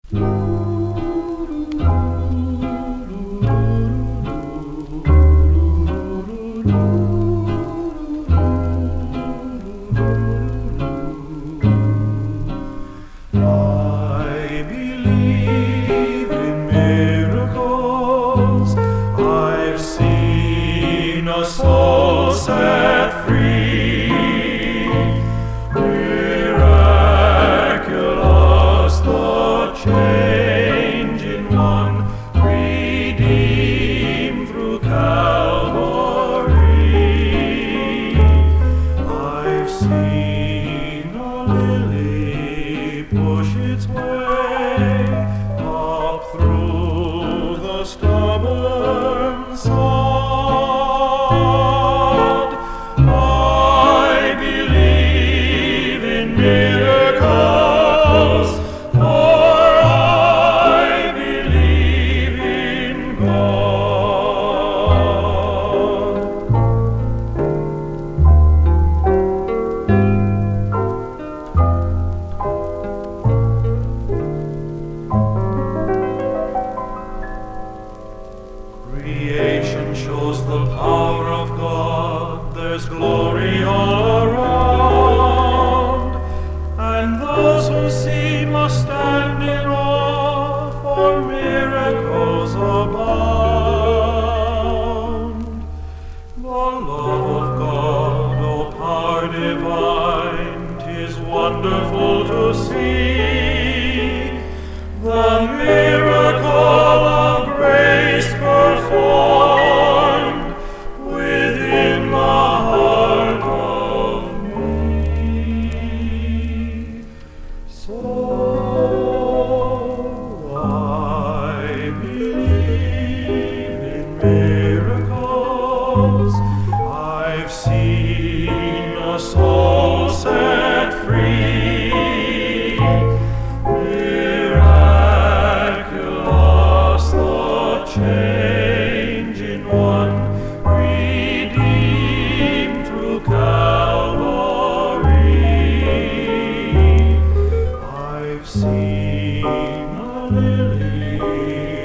I believe in miracles. I've seen a soul set free. Miraculous, the change in one, redeemed through Calvary. I've seen a lily push its way up through the stubborn sod. I believe in miracles, for I believe in God. Creation shows the power of God. There's glory all around, and those who see must stand in awe, for miracles abound. The love of God, O power divine, 'tis wonderful to see the miracle of grace performed within the heart of me. So I believe in miracles. I've seen a soul set free. Miraculous, the change in one, redeemed through Calvary. I've seen a lily